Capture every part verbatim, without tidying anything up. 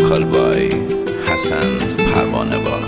وکال بای حسن پروانه‌وار.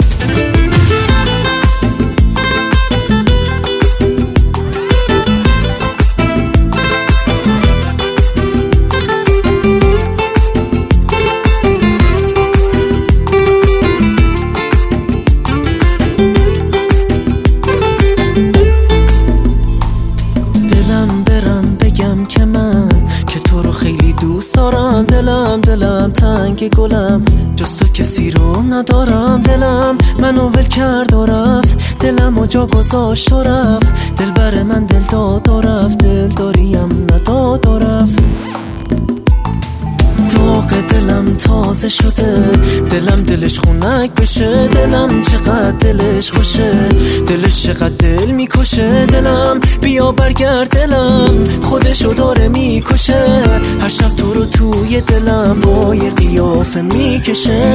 دوست دارم، دلم دلم تنگ گلم، جز تو کسی رو ندارم. دلم منو ول کرد و رفت، دلم و جا گذاشت و رفت. دل بر من دل داد و رفت، دل داریم نداد و رفت. داغ دلم تازه شده، دلم دلش خونک بشه. دلم چقدر دلش خوشه، دلش چقدر دل میکشه. دلم بیا برگرد، دلم خودشو داره میکشه. هر شب تو رو توی دلم با یه قیافه میکشه.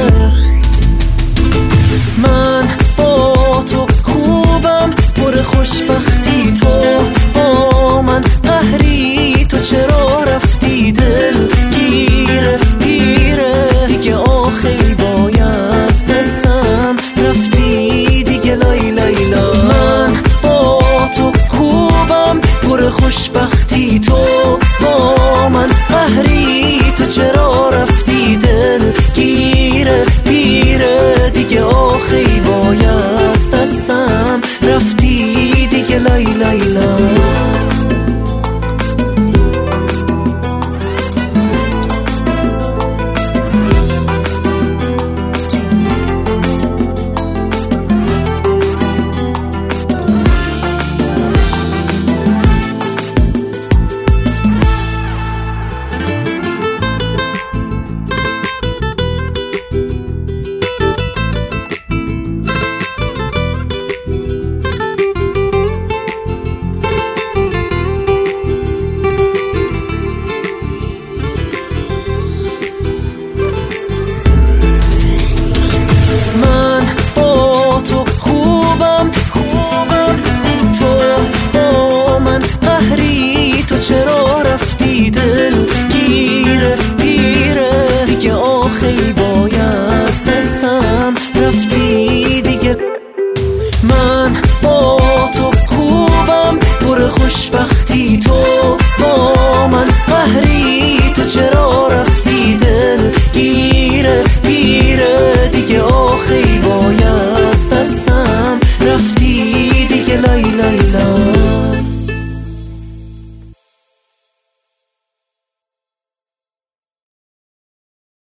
من با تو خوبم، پر خوشبختی تو با من قهری. تو چرا رفتی؟ دل گیره گیره دیگه، آخی بای از دستم رفتی دیگه. لای لیلا من با تو خوبم، پر خوشبختی تو با من قهری. تو چرا